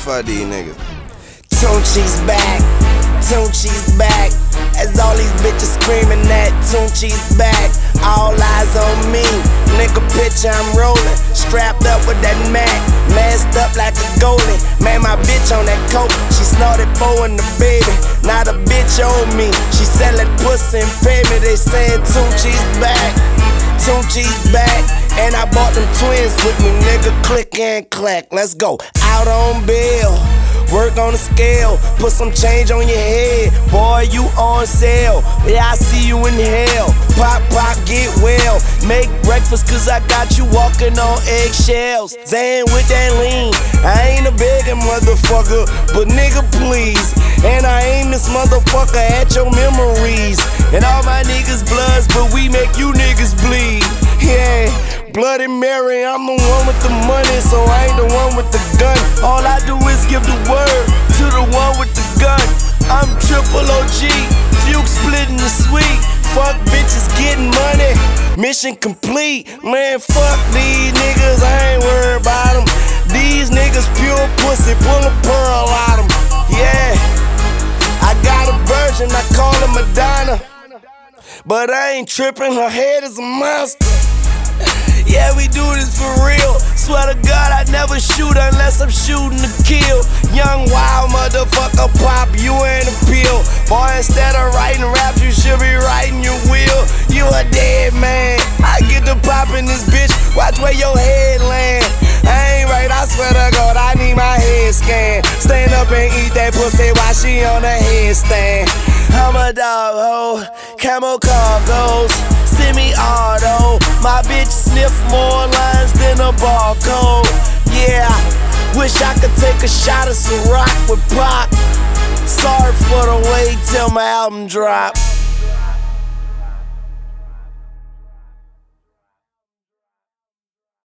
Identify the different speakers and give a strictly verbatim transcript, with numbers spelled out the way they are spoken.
Speaker 1: Fuck these niggas.
Speaker 2: Tunechi's back, Tunechi's back. As all these bitches screaming that Tunechi's back. All eyes on me, nigga picture I'm rolling. Strapped up with that Mac, masked up like a goalie. Man, my bitch on that coke, she snorted four in the baby. Now the bitch owe me, she sellin' pussy and pay me. They saying Tunechi's back, Tunechi's back. And I bought them twins with me, nigga, click and clack. Let's go, out on bail. Work on the scale, put some change on your head. Boy, you on sale, yeah, I see you in hell. Pop, pop, get well. Make breakfast cause I got you walking on eggshells. Zan with that lean, I ain't a begging motherfucker, but nigga please. And I aim this motherfucker at your memories. And all my niggas bloods, but we make you niggas bleed. Yeah, Bloody Mary, I'm the one with the money, so I ain't the one with the gun. All I do is give the word to the one with the gun. I'm triple O G, Fuke splitting the sweet. Fuck bitches getting money, mission complete. Man, fuck these niggas, I ain't worried about them. These niggas pure pussy, pull a pearl out them. Yeah, I got a virgin, I call her Madonna. But I ain't tripping, her head is a monster. Yeah, we do this for real. Swear to God, I never shoot unless I'm shooting to kill. Young wild motherfucker pop, you ain't a pill. Boy, instead of writing raps, you should be writing your will. You a dead man. I get to popping this bitch, watch where your head land. I ain't right, I swear to God, I need my head scanned. Stand up and eat that pussy while she on a headstand. I'm a dog ho, camo cargoes, semi-auto. My bitch sniff more lines than a barcode. Yeah, wish I could take a shot of Ciroc with Pac. Sorry for the wait till my album drop.